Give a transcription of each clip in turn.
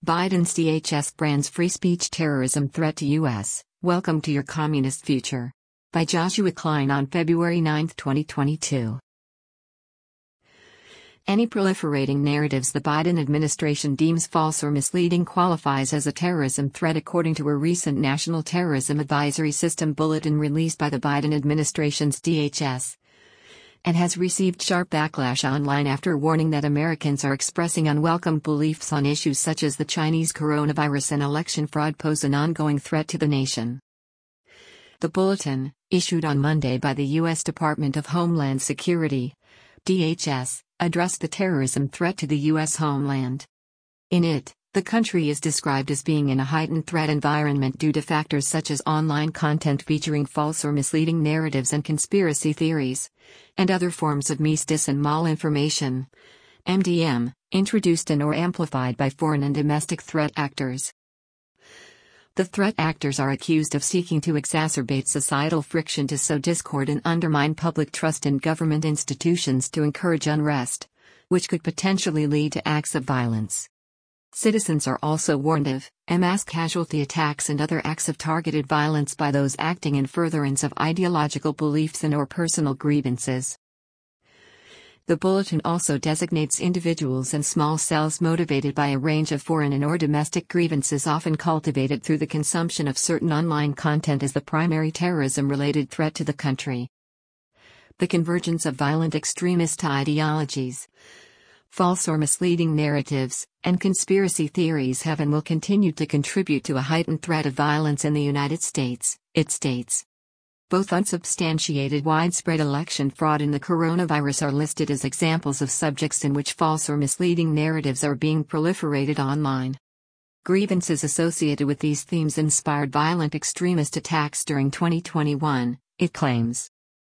Biden's DHS brands free speech terrorism threat to U.S. Welcome to your communist future. By Joshua Klein on February 9, 2022. Any proliferating narratives the Biden administration deems false or misleading qualifies as a terrorism threat, according to a recent National Terrorism Advisory System bulletin released by the Biden administration's DHS, and has received sharp backlash online after warning that Americans are expressing unwelcome beliefs on issues such as the Chinese coronavirus and election fraud pose an ongoing threat to the nation. The bulletin, issued on Monday by the U.S. Department of Homeland Security, DHS, addressed the terrorism threat to the U.S. homeland. In it, the country is described as being in a heightened threat environment due to factors such as online content featuring false or misleading narratives and conspiracy theories, and other forms of mis and malinformation, MDM, introduced and or amplified by foreign and domestic threat actors. The threat actors are accused of seeking to exacerbate societal friction to sow discord and undermine public trust in government institutions to encourage unrest, which could potentially lead to acts of violence. Citizens are also warned of mass casualty attacks and other acts of targeted violence by those acting in furtherance of ideological beliefs and or personal grievances. The bulletin also designates individuals and small cells motivated by a range of foreign and or domestic grievances often cultivated through the consumption of certain online content as the primary terrorism-related threat to the country. The convergence of violent extremist ideologies, false or misleading narratives, and conspiracy theories have and will continue to contribute to a heightened threat of violence in the United States, it states. Both unsubstantiated widespread election fraud and the coronavirus are listed as examples of subjects in which false or misleading narratives are being proliferated online. Grievances associated with these themes inspired violent extremist attacks during 2021, it claims.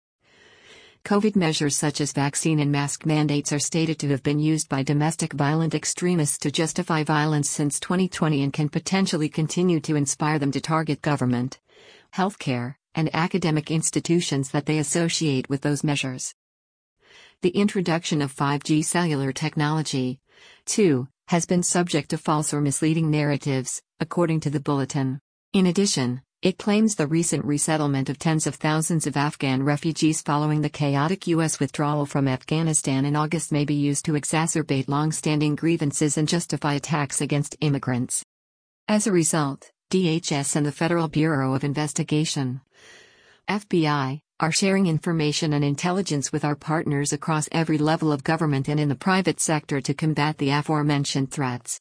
COVID measures such as vaccine and mask mandates are stated to have been used by domestic violent extremists to justify violence since 2020 and can potentially continue to inspire them to target government, healthcare, and academic institutions that they associate with those measures. The introduction of 5G cellular technology, too, has been subject to false or misleading narratives, according to the bulletin. In addition, it claims the recent resettlement of tens of thousands of Afghan refugees following the chaotic U.S. withdrawal from Afghanistan in August may be used to exacerbate long-standing grievances and justify attacks against immigrants. As a result, DHS and the Federal Bureau of Investigation, FBI, are sharing information and intelligence with our partners across every level of government and in the private sector to combat the aforementioned threats.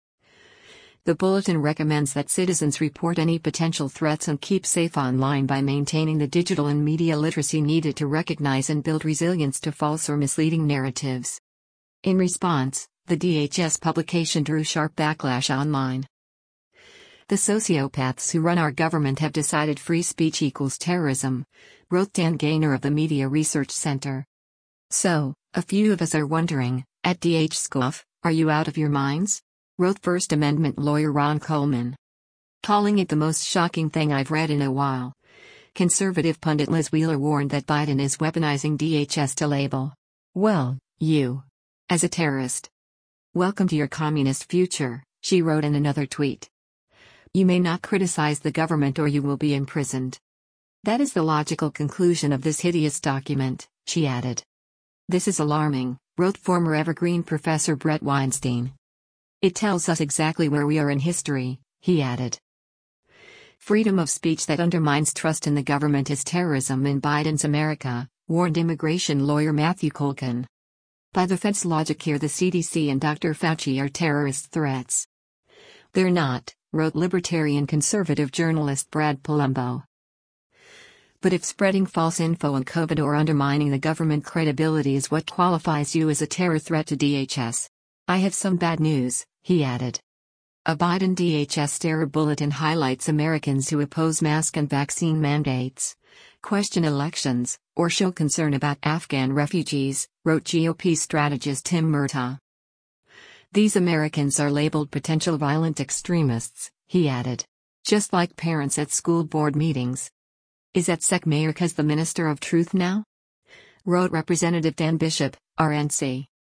The bulletin recommends that citizens report any potential threats and keep safe online by maintaining the digital and media literacy needed to recognize and build resilience to false or misleading narratives. In response, the DHS publication drew sharp backlash online. The sociopaths who run our government have decided free speech equals terrorism, wrote Dan Gaynor of the Media Research Center. So, a few of us are wondering, at DHSCOF, are you out of your minds? Wrote First Amendment lawyer Ron Coleman. Calling it the most shocking thing I've read in a while. Conservative pundit Liz Wheeler warned that Biden is weaponizing DHS to label, well, you, as a terrorist. Welcome to your communist future, she wrote in another tweet. You may not criticize the government or you will be imprisoned. That is the logical conclusion of this hideous document, she added. This is alarming, wrote former Evergreen professor Brett Weinstein. It tells us exactly where we are in history, he added. Freedom of speech that undermines trust in the government is terrorism in Biden's America, warned immigration lawyer Matthew Colkin. By the Fed's logic here, the CDC and Dr. Fauci are terrorist threats. They're not, wrote libertarian conservative journalist Brad Palumbo. But if spreading false info on COVID or undermining the government credibility is what qualifies you as a terror threat to DHS, I have some bad news, he added. A Biden DHS terror bulletin highlights Americans who oppose mask and vaccine mandates, question elections, or show concern about Afghan refugees, wrote GOP strategist Tim Murtaugh. These Americans are labeled potential violent extremists, he added. Just like parents at school board meetings. Is Atsek Mayorkas the Minister of Truth now? Wrote Representative Dan Bishop, RNC.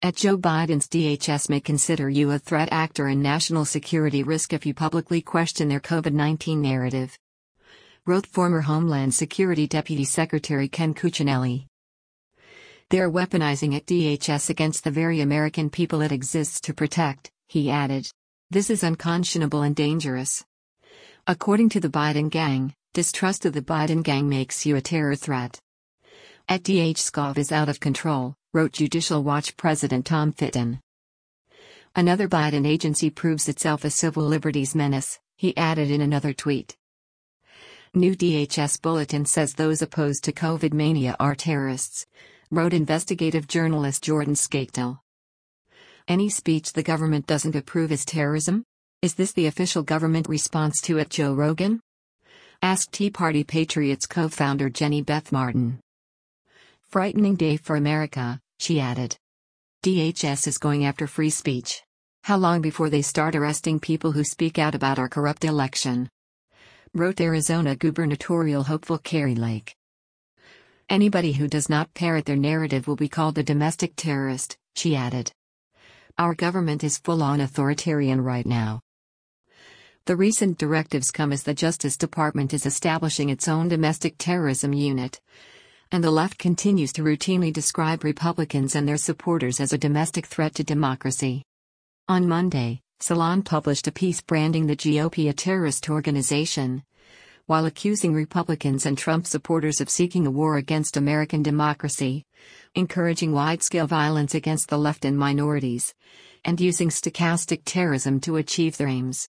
At Joe Biden's DHS may consider you a threat actor and national security risk if you publicly question their COVID-19 narrative, wrote former Homeland Security Deputy Secretary Ken Cuccinelli. They're weaponizing at DHS against the very American people it exists to protect, he added. This is unconscionable and dangerous. According to the Biden gang, distrust of the Biden gang makes you a terror threat. At DHSCOV is out of control, wrote Judicial Watch President Tom Fitton. Another Biden agency proves itself a civil liberties menace, he added in another tweet. New DHS bulletin says those opposed to COVID mania are terrorists, wrote investigative journalist Jordan Skaktel. Any speech the government doesn't approve is terrorism? Is this the official government response to it, Joe Rogan? Asked Tea Party Patriots co-founder Jenny Beth Martin. Frightening day for America, she added. DHS is going after free speech. How long before they start arresting people who speak out about our corrupt election? Wrote Arizona gubernatorial hopeful Kari Lake. Anybody who does not parrot their narrative will be called a domestic terrorist, she added. Our government is full-on authoritarian right now. The recent directives come as the Justice Department is establishing its own domestic terrorism unit, and the left continues to routinely describe Republicans and their supporters as a domestic threat to democracy. On Monday, Salon published a piece branding the GOP a terrorist organization, while accusing Republicans and Trump supporters of seeking a war against American democracy, encouraging wide-scale violence against the left and minorities, and using stochastic terrorism to achieve their aims.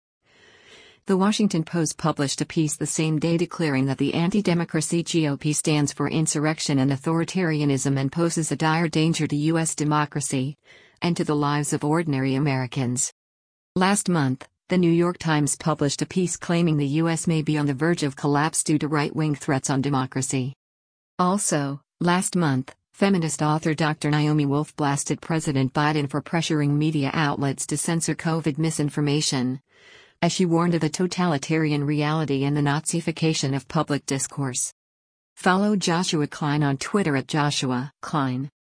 The Washington Post published a piece the same day declaring that the anti-democracy GOP stands for insurrection and authoritarianism and poses a dire danger to U.S. democracy, and to the lives of ordinary Americans. Last month, The New York Times published a piece claiming the U.S. may be on the verge of collapse due to right-wing threats on democracy. Also, last month, feminist author Dr. Naomi Wolf blasted President Biden for pressuring media outlets to censor COVID misinformation, as she warned of the totalitarian reality and the Nazification of public discourse. Follow Joshua Klein on Twitter at Joshua Klein.